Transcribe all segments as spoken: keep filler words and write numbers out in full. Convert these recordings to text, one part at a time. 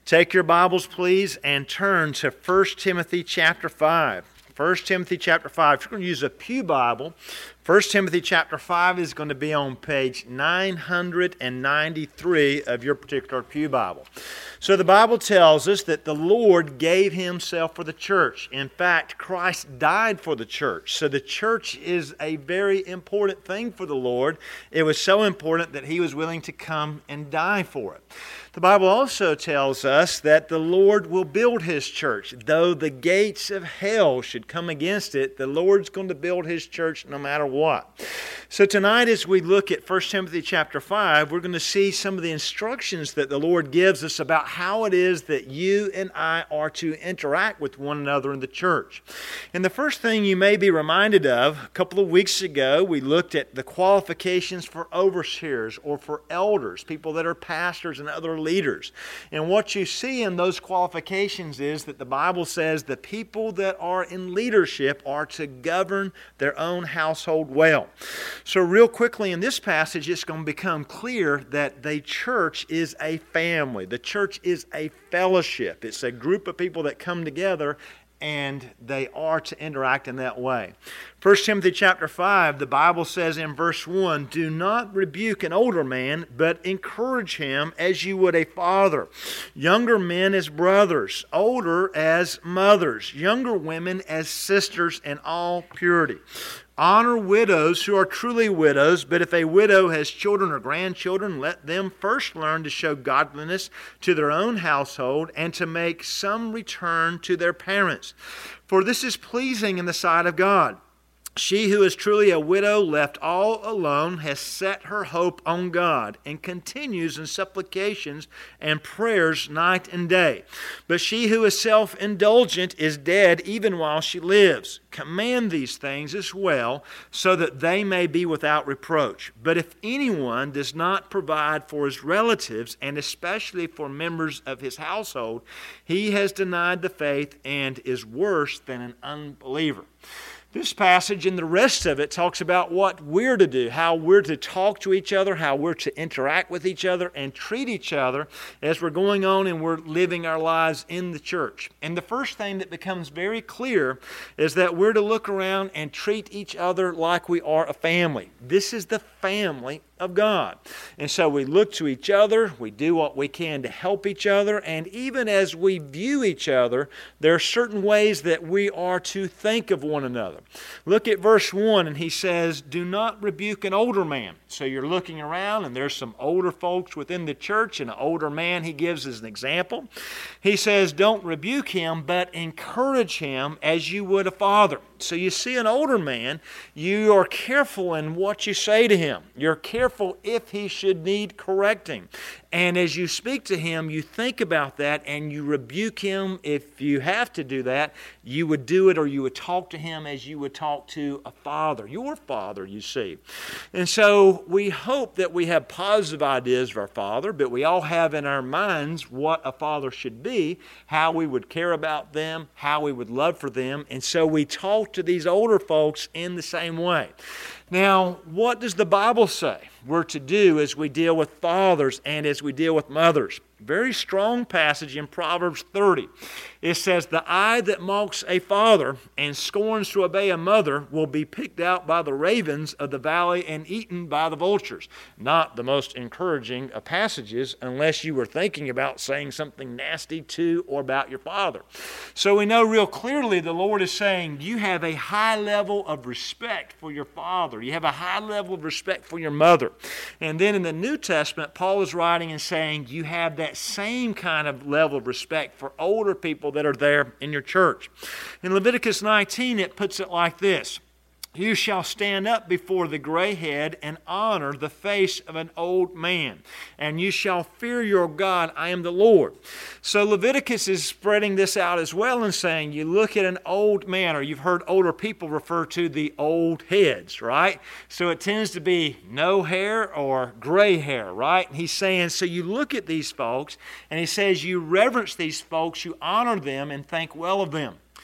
Take your Bibles, please, and turn to First Timothy chapter five. First Timothy chapter five. If you're going to use a pew Bible, First Timothy chapter five is going to be on page nine hundred ninety-three of your particular pew Bible. So the Bible tells us that the Lord gave Himself for the church. In fact, Christ died for the church. So the church is a very important thing for the Lord. It was so important that He was willing to come and die for it. The Bible also tells us that the Lord will build His church. Though the gates of hell should come against it, the Lord's going to build His church no matter what. So tonight as we look at First Timothy chapter five, we're going to see some of the instructions that the Lord gives us about how it is that you and I are to interact with one another in the church. And the first thing you may be reminded of, a couple of weeks ago, we looked at the qualifications for overseers or for elders, people that are pastors and other leaders. And what you see in those qualifications is that the Bible says the people that are in leadership are to govern their own household well. So real quickly in this passage, it's going to become clear that the church is a family. The church is a fellowship. It's a group of people that come together and they are to interact in that way. First Timothy chapter five, the Bible says in verse one, "Do not rebuke an older man, but encourage him as you would a father. Younger men as brothers, older as mothers, younger women as sisters in all purity. Honor widows who are truly widows, but if a widow has children or grandchildren, let them first learn to show godliness to their own household and to make some return to their parents. For this is pleasing in the sight of God. She who is truly a widow, left all alone, has set her hope on God and continues in supplications and prayers night and day. But she who is self-indulgent is dead even while she lives. Command these things as well, so that they may be without reproach. But if anyone does not provide for his relatives, and especially for members of his household, he has denied the faith and is worse than an unbeliever." This passage and the rest of it talks about what we're to do, how we're to talk to each other, how we're to interact with each other and treat each other as we're going on and we're living our lives in the church. And the first thing that becomes very clear is that we're to look around and treat each other like we are a family. This is the family of God. And so we look to each other, we do what we can to help each other, and even as we view each other, there are certain ways that we are to think of one another. Look at verse one, and he says, "Do not rebuke an older man." So you're looking around, and there's some older folks within the church, and an older man he gives as an example. He says, don't rebuke him, but encourage him as you would a father. So you see an older man, you are careful in what you say to him. You're careful if he should need correcting. And as you speak to him, you think about that and you rebuke him. If you have to do that, you would do it, or you would talk to him as you would talk to a father, your father, you see. And so we hope that we have positive ideas of our father, but we all have in our minds what a father should be, how we would care about them, how we would love for them. And so we talk to these older folks in the same way. Now, what does the Bible say we're to do as we deal with fathers and as we deal with mothers? Very strong passage in Proverbs thirty. It says, "The eye that mocks a father and scorns to obey a mother will be picked out by the ravens of the valley and eaten by the vultures." Not the most encouraging of passages unless you were thinking about saying something nasty to or about your father. So we know real clearly the Lord is saying you have a high level of respect for your father. You have a high level of respect for your mother. And then in the New Testament, Paul is writing and saying you have that same kind of level of respect for older people that are there in your church. In Leviticus nineteen, it puts it like this: "You shall stand up before the gray head and honor the face of an old man, and you shall fear your God. I am the Lord." So Leviticus is spreading this out as well and saying you look at an old man, or you've heard older people refer to the old heads, right? So it tends to be no hair or gray hair, right? And he's saying, so you look at these folks, and he says you reverence these folks, you honor them, and think well of them.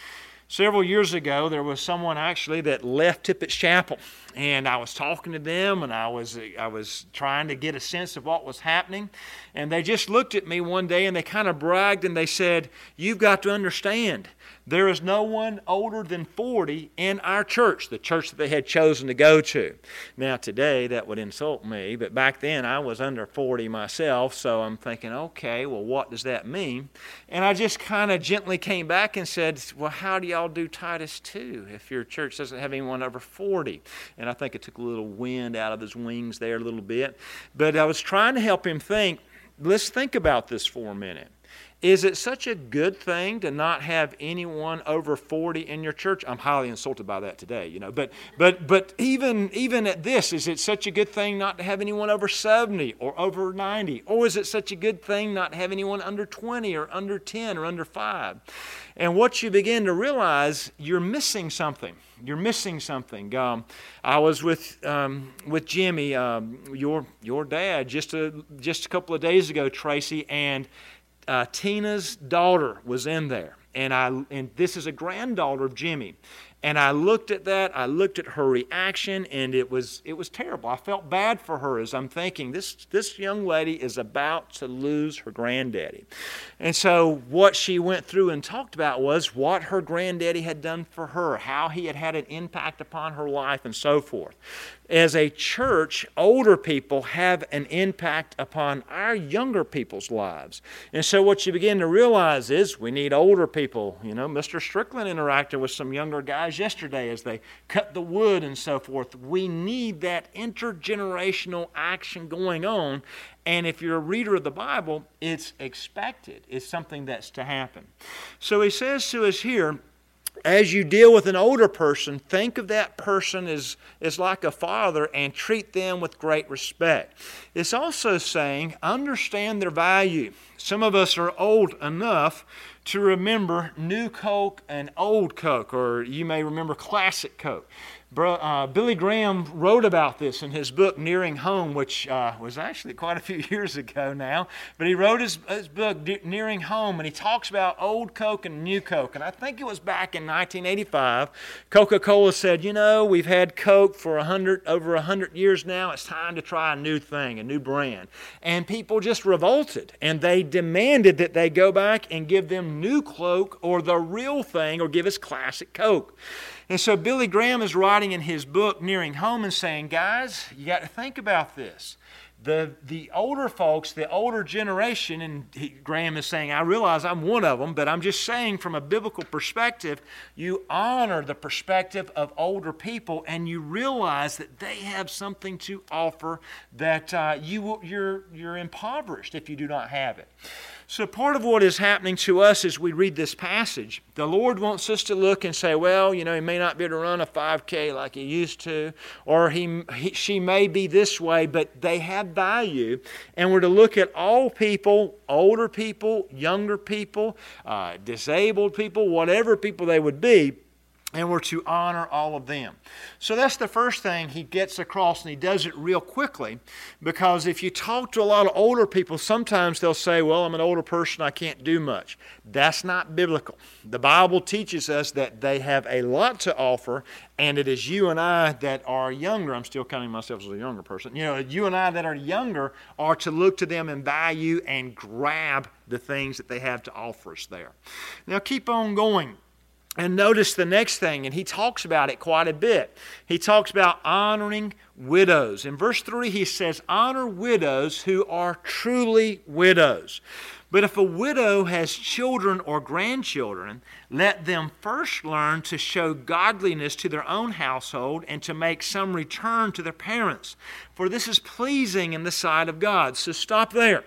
Several years ago, there was someone actually that left Tippett's Chapel, and I was talking to them, and I was I was trying to get a sense of what was happening, and they just looked at me one day, and they kind of bragged, and they said, "You've got to understand, there is no one older than forty in our church," the church that they had chosen to go to. Now, today, that would insult me, but back then, I was under forty myself, so I'm thinking, okay, well, what does that mean? And I just kind of gently came back and said, well, how do y'all do Titus two if your church doesn't have anyone over forty? And I think it took a little wind out of his wings there a little bit. But I was trying to help him think, let's think about this for a minute. Is it such a good thing to not have anyone over forty in your church? I'm highly insulted by that today, you know. But but but even even at this, is it such a good thing not to have anyone over seventy or over ninety? Or is it such a good thing not to have anyone under twenty or under ten or under five? And what you begin to realize, you're missing something. You're missing something. Um, I was with um, with Jimmy, um, your your dad, just a just a couple of days ago, Tracy, and Uh, Tina's daughter was in there, and I and this is a granddaughter of Jimmy, and I looked at that. I looked at her reaction, and it was it was terrible. I felt bad for her as I'm thinking this this young lady is about to lose her granddaddy, and so what she went through and talked about was what her granddaddy had done for her, how he had had an impact upon her life, and so forth. As a church, older people have an impact upon our younger people's lives. And so what you begin to realize is we need older people. You know, Mister Strickland interacted with some younger guys yesterday as they cut the wood and so forth. We need that intergenerational action going on. And if you're a reader of the Bible, it's expected. It's something that's to happen. So he says to us here, as you deal with an older person, think of that person as, as like a father and treat them with great respect. It's also saying, understand their value. Some of us are old enough to remember New Coke and Old Coke, or you may remember Classic Coke. Bro, uh, Billy Graham wrote about this in his book, Nearing Home, which uh, was actually quite a few years ago now. But he wrote his, his book, Nearing Home, and he talks about Old Coke and New Coke. And I think it was back in nineteen eighty-five, Coca-Cola said, you know, we've had Coke for a hundred, over one hundred years now. It's time to try a new thing, a new brand. And people just revolted, and they demanded that they go back and give them New Coke or the real thing, or give us Classic Coke. And so Billy Graham is writing in his book, Nearing Home, and saying, guys, you got to think about this. The the older folks, the older generation, and he, Graham is saying, I realize I'm one of them, but I'm just saying from a biblical perspective, you honor the perspective of older people, and you realize that they have something to offer that uh, you, you're, you're impoverished if you do not have it. So part of what is happening to us as we read this passage, the Lord wants us to look and say, well, you know, he may not be able to run a five K like he used to, or he, he she may be this way, but they have value. And we're to look at all people, older people, younger people, uh, disabled people, whatever people they would be, and we're to honor all of them. So that's the first thing he gets across, and he does it real quickly, because if you talk to a lot of older people, sometimes they'll say, well, I'm an older person, I can't do much. That's not biblical. The Bible teaches us that they have a lot to offer, and it is you and I that are younger. I'm still counting myself as a younger person. You know, you and I that are younger are to look to them in value and grab the things that they have to offer us there. Now keep on going. And notice the next thing, and he talks about it quite a bit. He talks about honoring widows. In verse three, he says, honor widows who are truly widows. But if a widow has children or grandchildren, let them first learn to show godliness to their own household and to make some return to their parents. For this is pleasing in the sight of God. So stop there.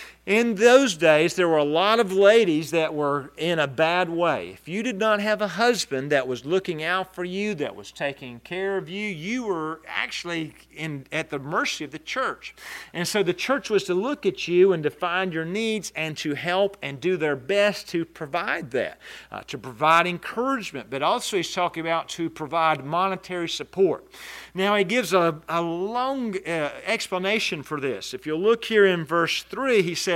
In those days, there were a lot of ladies that were in a bad way. If you did not have a husband that was looking out for you, that was taking care of you, you were actually in, at the mercy of the church. And so the church was to look at you and to find your needs and to help and do their best to provide that, uh, to provide encouragement. But also he's talking about to provide monetary support. Now he gives a, a long uh, explanation for this. If you look here in verse three, he says,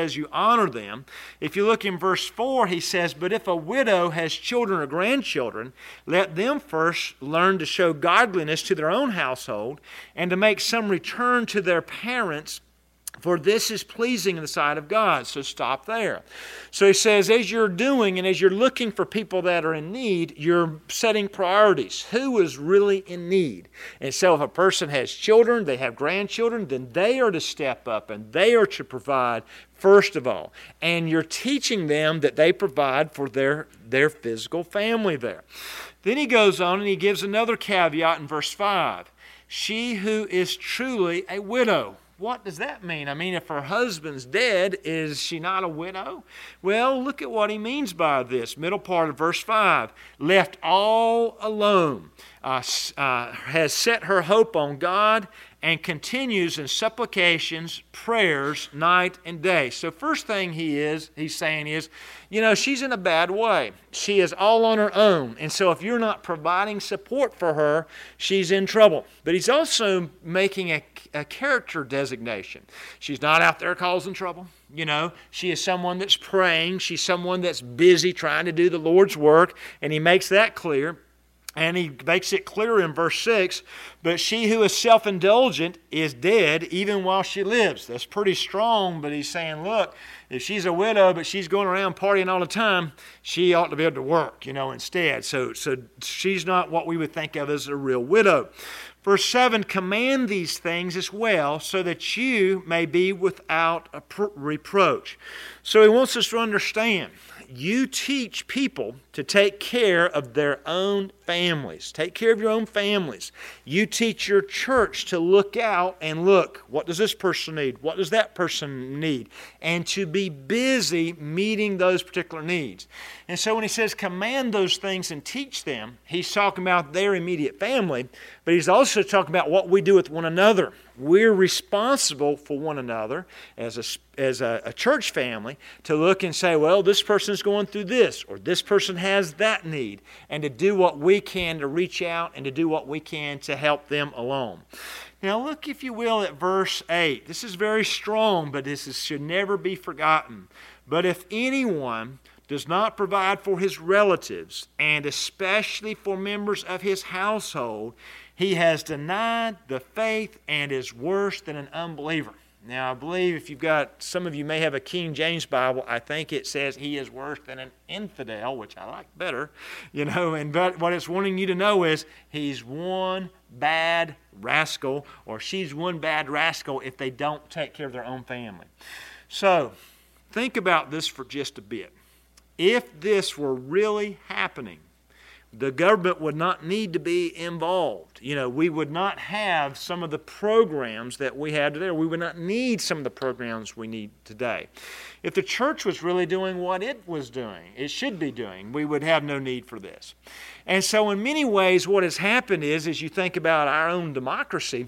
says you honor them. If you look in verse four, he says, but if a widow has children or grandchildren, let them first learn to show godliness to their own household and to make some return to their parents, for this is pleasing in the sight of God. So stop there. So he says, as you're doing and as you're looking for people that are in need, you're setting priorities. Who is really in need? And so if a person has children, they have grandchildren, then they are to step up and they are to provide first of all. And you're teaching them that they provide for their, their physical family there. Then he goes on and he gives another caveat in verse five. She who is truly a widow. What does that mean? I mean, if her husband's dead, is she not a widow? Well, look at what he means by this. Middle part of verse five. Left all alone, uh, uh, has set her hope on God and continues in supplications, prayers, night and day. So first thing he is, he's saying is, you know, she's in a bad way. She is all on her own. And so if you're not providing support for her, she's in trouble. But he's also making a, a character designation. She's not out there causing trouble. You know, she is someone that's praying. She's someone that's busy trying to do the Lord's work. And he makes that clear. And he makes it clear in verse six, but she who is self-indulgent is dead even while she lives. That's pretty strong, but he's saying, look, if she's a widow, but she's going around partying all the time, she ought to be able to work, you know, instead. So, so she's not what we would think of as a real widow. Verse seven, command these things as well, so that you may be without a reproach. So he wants us to understand, you teach people to take care of their own families. Take care of your own families. You teach your church to look out and look, what does this person need? What does that person need? And to be busy meeting those particular needs. And so when he says command those things and teach them, he's talking about their immediate family, but he's also talking about what we do with one another. We're responsible for one another as a, as a, a church family to look and say, well, this person's going through this, or this person has that need, and to do what we can to reach out and to do what we can to help them along. Now look, if you will, at verse eight. This is very strong, but this is, should never be forgotten. But if anyone does not provide for his relatives, and especially for members of his household, he has denied the faith and is worse than an unbeliever. Now, I believe if you've got, some of you may have a King James Bible, I think it says he is worse than an infidel, which I like better, you know, and but what it's wanting you to know is he's one bad rascal, or she's one bad rascal if they don't take care of their own family. So, think about this for just a bit. If this were really happening, the government would not need to be involved. You know, we would not have some of the programs that we have today. We would not need some of the programs we need today. If the church was really doing what it was doing, it should be doing, we would have no need for this. And so in many ways what has happened is, as you think about our own democracy,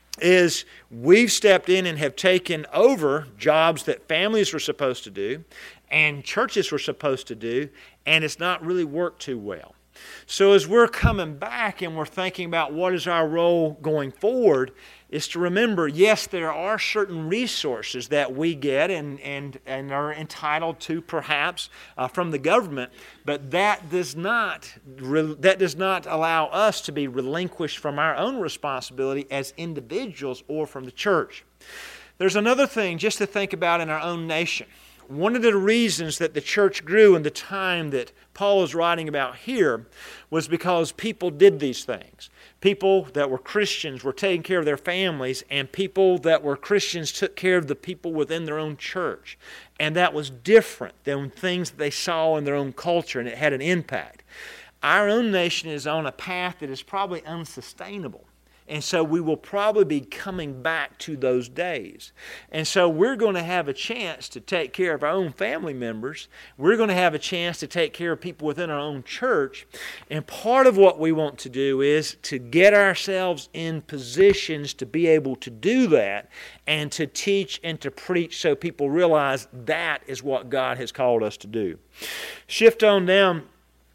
is we've stepped in and have taken over jobs that families were supposed to do and churches were supposed to do, and it's not really worked too well. So as we're coming back and we're thinking about what is our role going forward, is to remember, yes, there are certain resources that we get and, and, and are entitled to perhaps uh, from the government, but that does not that does not allow us to be relinquished from our own responsibility as individuals or from the church. There's another thing just to think about in our own nation. One of the reasons that the church grew in the time that Paul is writing about here was because people did these things. People that were Christians were taking care of their families, and people that were Christians took care of the people within their own church. And that was different than things that they saw in their own culture, and it had an impact. Our own nation is on a path that is probably unsustainable. And so we will probably be coming back to those days. And so we're going to have a chance to take care of our own family members. We're going to have a chance to take care of people within our own church. And part of what we want to do is to get ourselves in positions to be able to do that and to teach and to preach so people realize that is what God has called us to do. Shift on down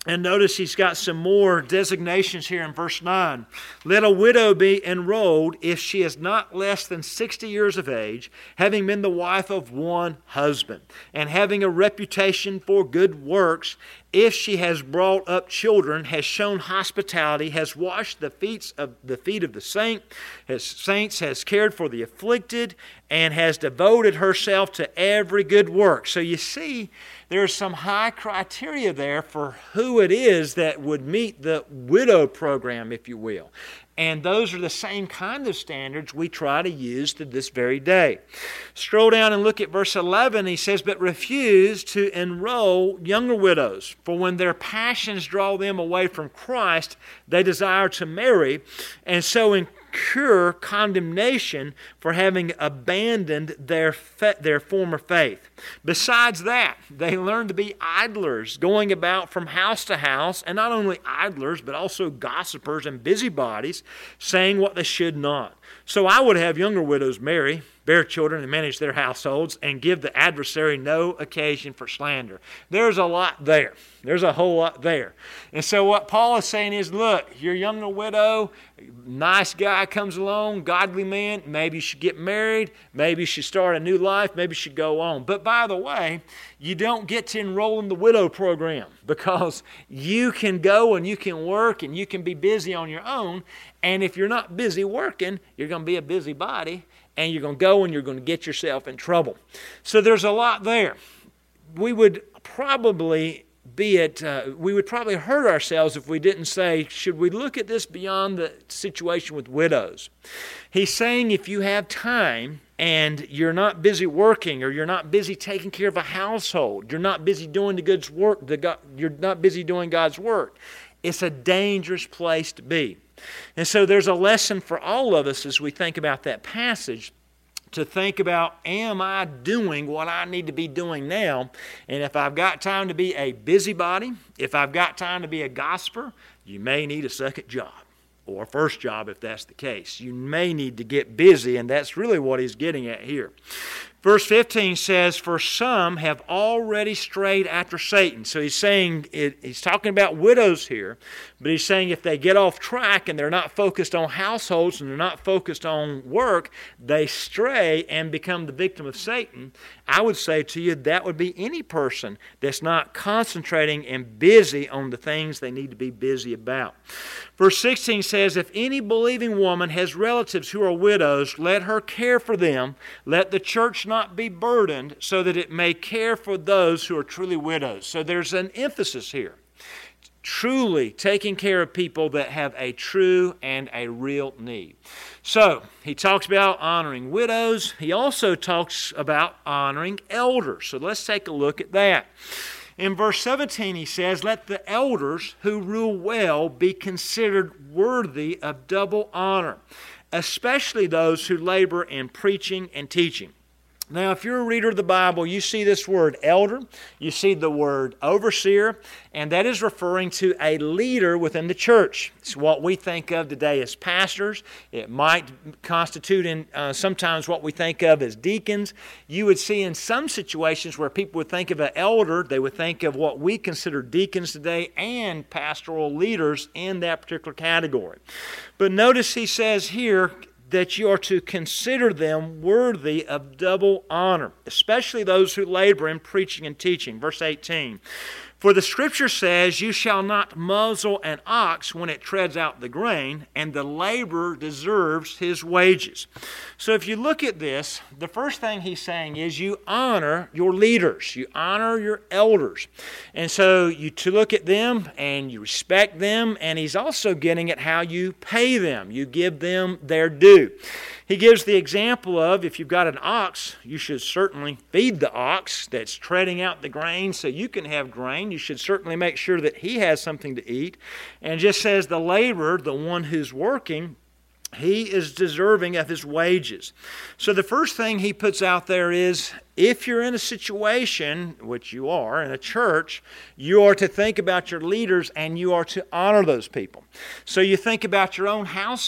And notice he's got some more designations here in verse nine. Let a widow be enrolled if she is not less than sixty years of age, having been the wife of one husband, and having a reputation for good works, if she has brought up children, has shown hospitality, has washed the feet of the feet of the saint, has saints, has cared for the afflicted, and has devoted herself to every good work. So you see, there's some high criteria there for who it is that would meet the widow program, if you will. And those are the same kind of standards we try to use to this very day. Scroll down and look at verse eleven. He says, but refuse to enroll younger widows, for when their passions draw them away from Christ, they desire to marry, and so incur condemnation for having abandoned their fa- their former faith. Besides that, they learn to be idlers, going about from house to house, and not only idlers, but also gossipers and busybodies, saying what they should not. So I would have younger widows marry, bear children, and manage their households, and give the adversary no occasion for slander. There's a lot there. There's a whole lot there. And so what Paul is saying is, look, you're a younger widow, nice guy comes along, godly man, maybe you should get married, maybe you should start a new life, maybe you should go on. But by the way, you don't get to enroll in the widow program, because you can go and you can work and you can be busy on your own. And if you're not busy working, you're going to be a busybody, and you're going to go and you're going to get yourself in trouble. So there's a lot there. We would probably be it, uh, we would probably hurt ourselves if we didn't say, should we look at this beyond the situation with widows? He's saying if you have time and you're not busy working, or you're not busy taking care of a household, you're not busy doing the God's work, the God, you're not busy doing God's work, it's a dangerous place to be. And so there's a lesson for all of us as we think about that passage, to think about, am I doing what I need to be doing now? And if I've got time to be a busybody, if I've got time to be a gossiper, you may need a second job, or a first job if that's the case. You may need to get busy, and that's really what he's getting at here. Verse fifteen says, for some have already strayed after Satan. So he's saying, it, he's talking about widows here, but he's saying if they get off track and they're not focused on households and they're not focused on work, they stray and become the victim of Satan. I would say to you that would be any person that's not concentrating and busy on the things they need to be busy about. Verse sixteen says, if any believing woman has relatives who are widows, let her care for them. Let the church not be burdened, so that it may care for those who are truly widows. So there's an emphasis here. Truly taking care of people that have a true and a real need. So he talks about honoring widows. He also talks about honoring elders. So let's take a look at that. In verse seventeen he says, let the elders who rule well be considered worthy of double honor, especially those who labor in preaching and teaching. Now, if you're a reader of the Bible, you see this word elder, you see the word overseer, and that is referring to a leader within the church. It's what we think of today as pastors. It might constitute in uh, sometimes what we think of as deacons. You would see in some situations where people would think of an elder, they would think of what we consider deacons today and pastoral leaders in that particular category. But notice he says here that you are to consider them worthy of double honor, especially those who labor in preaching and teaching. Verse eighteen, for the Scripture says, you shall not muzzle an ox when it treads out the grain, and the laborer deserves his wages. So if you look at this, the first thing he's saying is you honor your leaders, you honor your elders. And so you to look at them and you respect them, and he's also getting at how you pay them. You give them their due. He gives the example of if you've got an ox, you should certainly feed the ox that's treading out the grain so you can have grain. You should certainly make sure that he has something to eat. And just says the laborer, the one who's working, he is deserving of his wages. So the first thing he puts out there is if you're in a situation, which you are, in a church, you are to think about your leaders and you are to honor those people. So you think about your own household.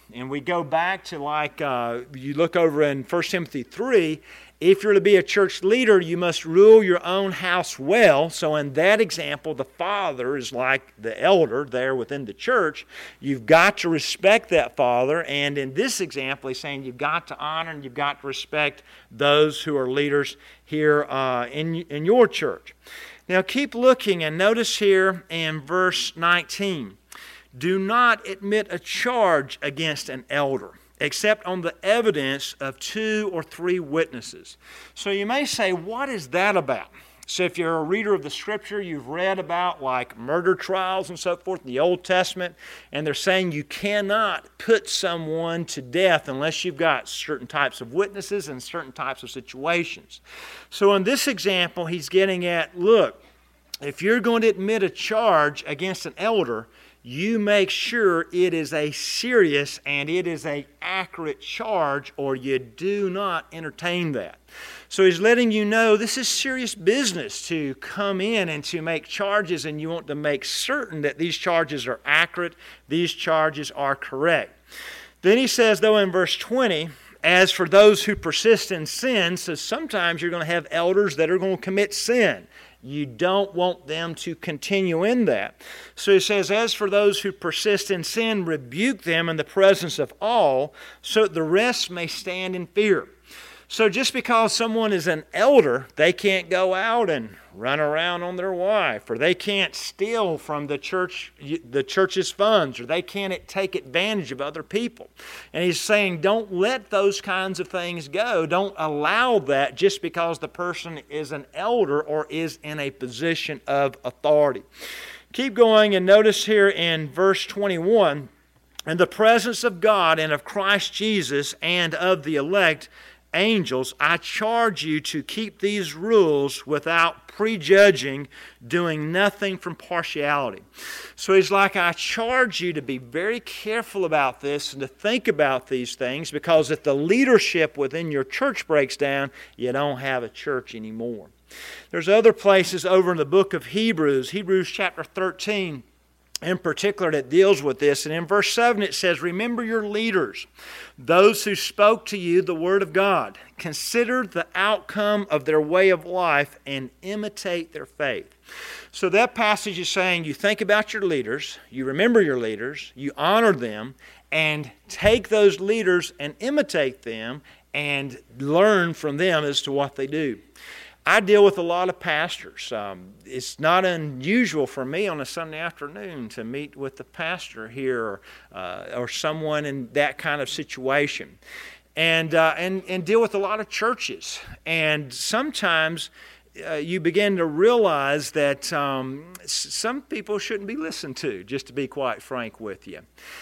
And we go back to like, uh, you look over in First Timothy three, if you're to be a church leader, you must rule your own house well. So in that example, the father is like the elder there within the church. You've got to respect that father. And in this example, he's saying you've got to honor and you've got to respect those who are leaders here uh, in, in your church. Now keep looking and notice here in verse nineteen. Do not admit a charge against an elder, except on the evidence of two or three witnesses. So you may say, what is that about? So if you're a reader of the Scripture, you've read about like murder trials and so forth in the Old Testament, and they're saying you cannot put someone to death unless you've got certain types of witnesses and certain types of situations. So in this example, he's getting at, look, if you're going to admit a charge against an elder, you make sure it is a serious and it is an accurate charge, or you do not entertain that. So he's letting you know this is serious business to come in and to make charges, and you want to make certain that these charges are accurate, these charges are correct. Then he says, though, in verse twenty, as for those who persist in sin, so sometimes you're going to have elders that are going to commit sin. You don't want them to continue in that. So he says, as for those who persist in sin, rebuke them in the presence of all, so that the rest may stand in fear. So just because someone is an elder, they can't go out and run around on their wife, or they can't steal from the church, the church's funds, or they can't take advantage of other people. And he's saying, don't let those kinds of things go. Don't allow that just because the person is an elder or is in a position of authority. Keep going and notice here in verse twenty-one, in the presence of God and of Christ Jesus and of the elect angels, I charge you to keep these rules without prejudging, doing nothing from partiality. So he's like, I charge you to be very careful about this and to think about these things, because if the leadership within your church breaks down, you don't have a church anymore. There's other places over in the book of Hebrews, Hebrews chapter thirteen, in particular, that deals with this. And in verse seven it says, remember your leaders, those who spoke to you the word of God. Consider the outcome of their way of life and imitate their faith. So that passage is saying you think about your leaders, you remember your leaders, you honor them, and take those leaders and imitate them and learn from them as to what they do. I deal with a lot of pastors. Um, it's not unusual for me on a Sunday afternoon to meet with the pastor here or, uh, or someone in that kind of situation, and, uh, and, and deal with a lot of churches. And sometimes uh, you begin to realize that um, some people shouldn't be listened to, just to be quite frank with you.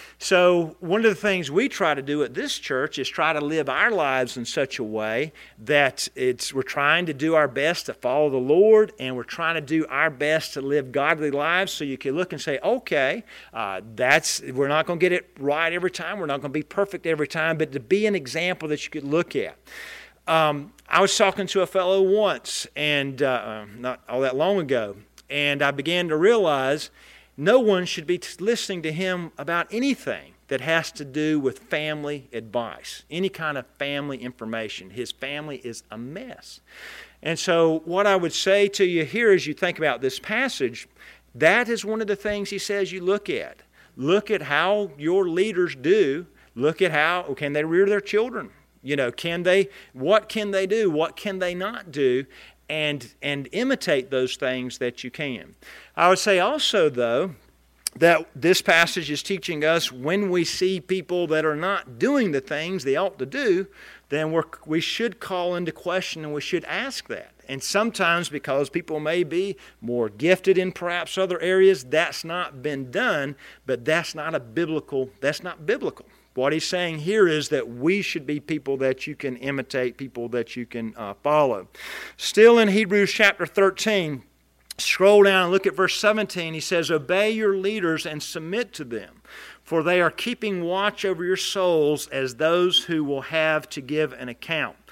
So one of the things we try to do at this church is try to live our lives in such a way that it's we're trying to do our best to follow the Lord, and we're trying to do our best to live godly lives. So you can look and say, okay, uh, that's we're not going to get it right every time. We're not going to be perfect every time, but to be an example that you could look at. Um, I was talking to a fellow once, and uh, not all that long ago, and I began to realize no one should be listening to him about anything that has to do with family advice, any kind of family information. His family is a mess. And so what I would say to you here as you think about this passage, that is one of the things he says you look at. Look at how your leaders do. Look at how, can they rear their children? You know, can they, what can they do? What can they not do? And, and imitate those things that you can. I would say also, though, that this passage is teaching us when we see people that are not doing the things they ought to do, then we're, we should call into question and we should ask that. And sometimes because people may be more gifted in perhaps other areas, that's not been done, but that's not a biblical, that's not biblical. What he's saying here is that we should be people that you can imitate, people that you can uh, follow. Still in Hebrews chapter thirteen, scroll down and look at verse seventeen. He says, obey your leaders and submit to them, for they are keeping watch over your souls as those who will have to give an account.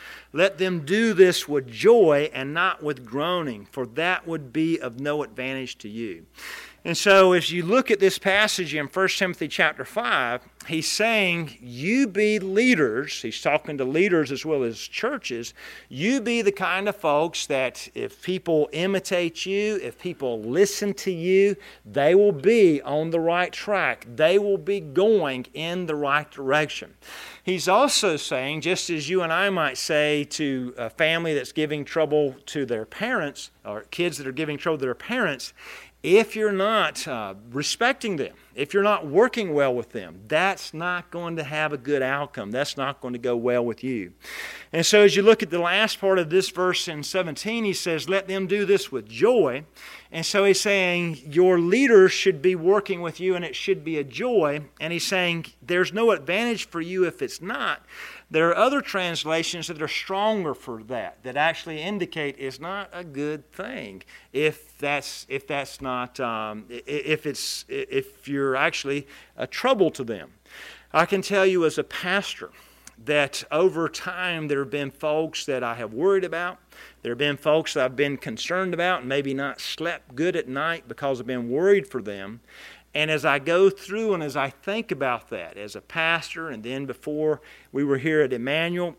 Let them do this with joy and not with groaning, for that would be of no advantage to you. And so as you look at this passage in First Timothy chapter five, he's saying, you be leaders. He's talking to leaders as well as churches. You be the kind of folks that if people imitate you, if people listen to you, they will be on the right track. They will be going in the right direction. He's also saying, just as you and I might say to a family that's giving trouble to their parents, or kids that are giving trouble to their parents, if you're not uh, respecting them, if you're not working well with them, that's not going to have a good outcome. That's not going to go well with you. And so as you look at the last part of this verse in seventeen, he says, let them do this with joy. And so he's saying your leaders should be working with you and it should be a joy. And he's saying there's no advantage for you if it's not. There are other translations that are stronger for that, that actually indicate it's not a good thing if that's if that's not um, if it's if you're actually a trouble to them. I can tell you as a pastor that over time there have been folks that I have worried about. There have been folks that I've been concerned about and maybe not slept good at night because I've been worried for them. And as I go through and as I think about that as a pastor, and then before we were here at Emmanuel,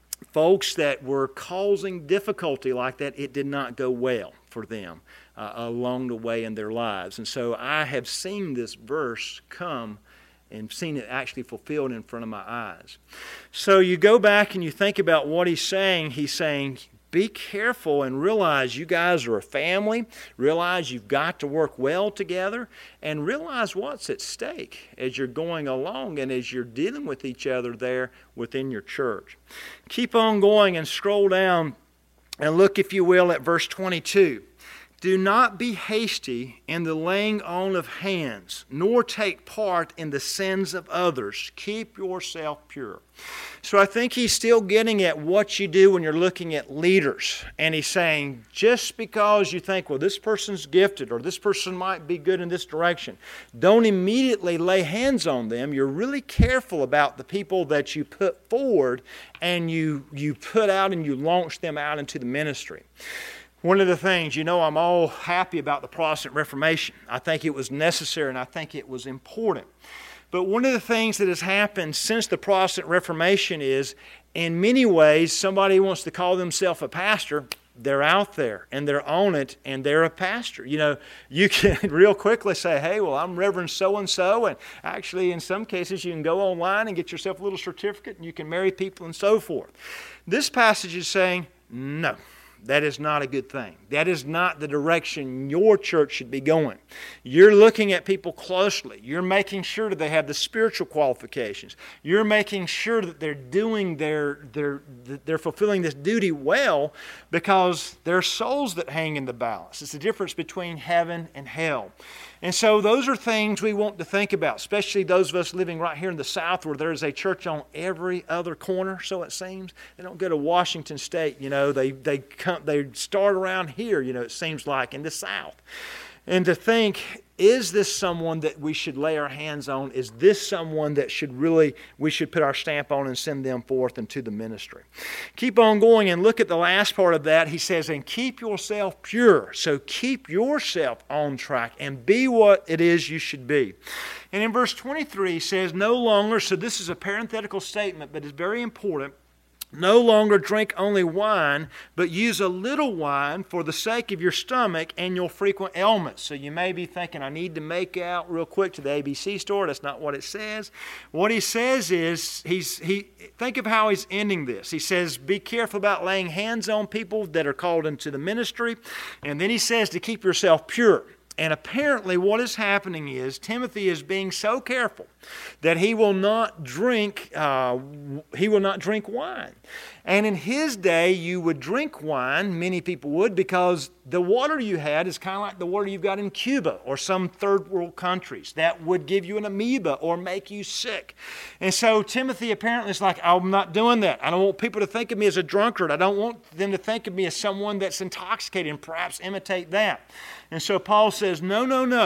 folks that were causing difficulty like that, it did not go well for them uh, along the way in their lives. And so I have seen this verse come and seen it actually fulfilled in front of my eyes. So you go back and you think about what he's saying. He's saying, be careful and realize you guys are a family. Realize you've got to work well together. And realize what's at stake as you're going along and as you're dealing with each other there within your church. Keep on going and scroll down and look, if you will, at verse twenty-two. Do not be hasty in the laying on of hands, nor take part in the sins of others. Keep yourself pure. So I think he's still getting at what you do when you're looking at leaders. And he's saying, just because you think, well, this person's gifted or this person might be good in this direction, don't immediately lay hands on them. You're really careful about the people that you put forward and you, you put out and you launch them out into the ministry. One of the things, you know, I'm all happy about the Protestant Reformation. I think it was necessary and I think it was important. But one of the things that has happened since the Protestant Reformation is, in many ways, somebody wants to call themselves a pastor, they're out there and they're on it and they're a pastor. You know, you can real quickly say, hey, well, I'm Reverend so-and-so. And actually, in some cases, you can go online and get yourself a little certificate and you can marry people and so forth. This passage is saying, no. That is not a good thing. That is not the direction your church should be going. You're looking at people closely. You're making sure that they have the spiritual qualifications. You're making sure that they're doing their, their, they're fulfilling this duty well, because there are souls that hang in the balance. It's the difference between heaven and hell. And so those are things we want to think about, especially those of us living right here in the South where there is a church on every other corner, so it seems. They don't go to Washington State, you know, they, they, come, they start around here, you know, it seems like, in the South. And to think, is this someone that we should lay our hands on? Is this someone that should really, we should put our stamp on and send them forth into the ministry? Keep on going and look at the last part of that. He says, and keep yourself pure. So keep yourself on track and be what it is you should be. And in verse twenty-three, he says, no longer, so this is a parenthetical statement, but it's very important. No longer drink only wine, but use a little wine for the sake of your stomach and your frequent ailments. So you may be thinking, I need to make out real quick to the A B C store. That's not what it says. What he says is, he's he. think of how he's ending this. He says, be careful about laying hands on people that are called into the ministry. And then he says to keep yourself pure. And apparently what is happening is Timothy is being so careful that he will not drink uh, he will not drink wine. And in his day, you would drink wine, many people would, because the water you had is kind of like the water you've got in Cuba or some third world countries. That would give you an amoeba or make you sick. And so Timothy apparently is like, I'm not doing that. I don't want people to think of me as a drunkard. I don't want them to think of me as someone that's intoxicated and perhaps imitate that. And so Paul says, no, no, no.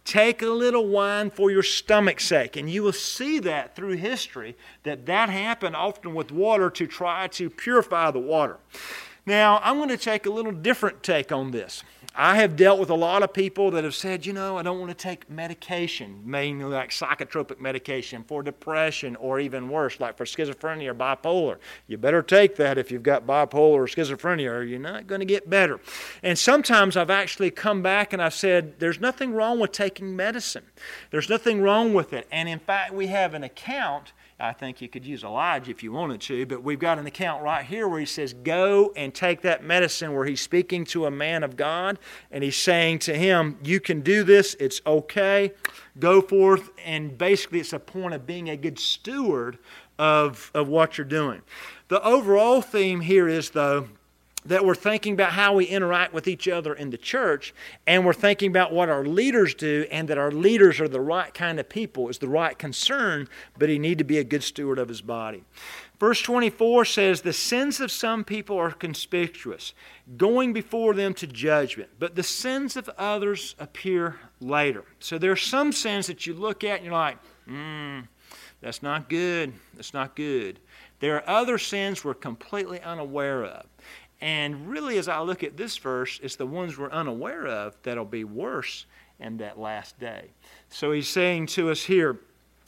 Take a little wine for your stomach's sake. And you will see that through history, that that happened often with water to try to purify the water. Now, I'm going to take a little different take on this. I have dealt with a lot of people that have said, you know, I don't want to take medication, mainly like psychotropic medication for depression or even worse, like for schizophrenia or bipolar. You better take that if you've got bipolar or schizophrenia or you're not going to get better. And sometimes I've actually come back and I've said, there's nothing wrong with taking medicine. There's nothing wrong with it. And in fact, we have an account. I think you could use Elijah if you wanted to, but we've got an account right here where he says, go and take that medicine, where he's speaking to a man of God, and he's saying to him, you can do this, it's okay, go forth, and basically it's a point of being a good steward of, of what you're doing. The overall theme here is, though, that we're thinking about how we interact with each other in the church, and we're thinking about what our leaders do, and that our leaders are the right kind of people, is the right concern, but he need to be a good steward of his body. Verse twenty-four says, the sins of some people are conspicuous, going before them to judgment, but the sins of others appear later. So there are some sins that you look at and you're like, hmm, that's not good, that's not good. There are other sins we're completely unaware of. And really, as I look at this verse, it's the ones we're unaware of that'll be worse in that last day. So he's saying to us here,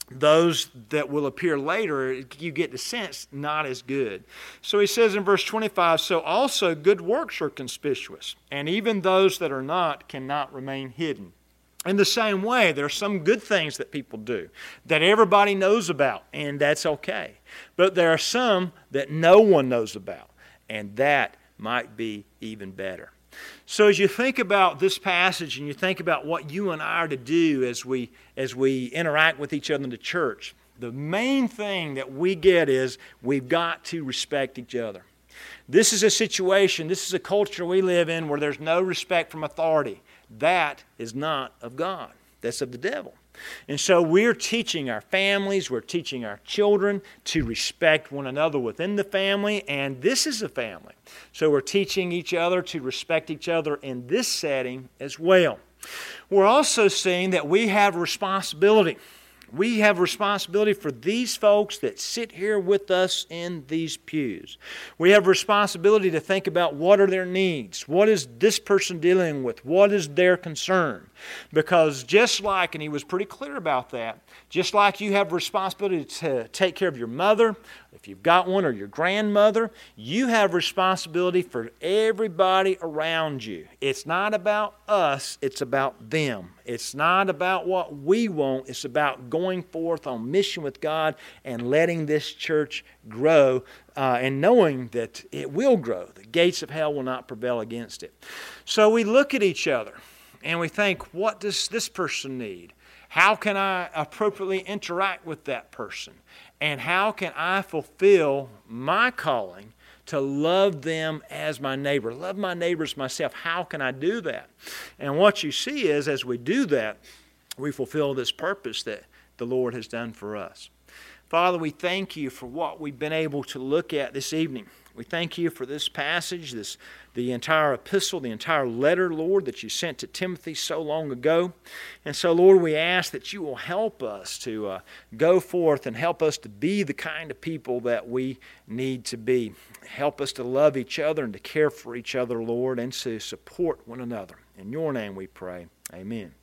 those that will appear later, you get the sense, not as good. So he says in verse twenty-five, so also good works are conspicuous, and even those that are not cannot remain hidden. In the same way, there are some good things that people do that everybody knows about, and that's okay. But there are some that no one knows about, and that might be even better. So as you think about this passage and you think about what you and I are to do as we as we interact with each other in the church, the main thing that we get is we've got to respect each other. This is a situation, this is a culture we live in where there's no respect from authority. That is not of God. That's of the devil. And so we're teaching our families, we're teaching our children to respect one another within the family, and this is a family. So we're teaching each other to respect each other in this setting as well. We're also seeing that we have a responsibility. We have responsibility for these folks that sit here with us in these pews. We have responsibility to think about what are their needs. What is this person dealing with? What is their concern? Because just like, and he was pretty clear about that, just like you have responsibility to take care of your mother, if you've got one, or your grandmother, you have responsibility for everybody around you. It's not about us, it's about them. It's not about what we want, it's about going forth on mission with God and letting this church grow uh, and knowing that it will grow. The gates of hell will not prevail against it. So we look at each other and we think, what does this person need? How can I appropriately interact with that person? And how can I fulfill my calling to love them as my neighbor? Love my neighbors myself. How can I do that? And what you see is, as we do that, we fulfill this purpose that the Lord has done for us. Father, we thank you for what we've been able to look at this evening. We thank you for this passage, this the entire epistle, the entire letter, Lord, that you sent to Timothy so long ago. And so, Lord, we ask that you will help us to uh, go forth and help us to be the kind of people that we need to be. Help us to love each other and to care for each other, Lord, and to support one another. In your name we pray. Amen.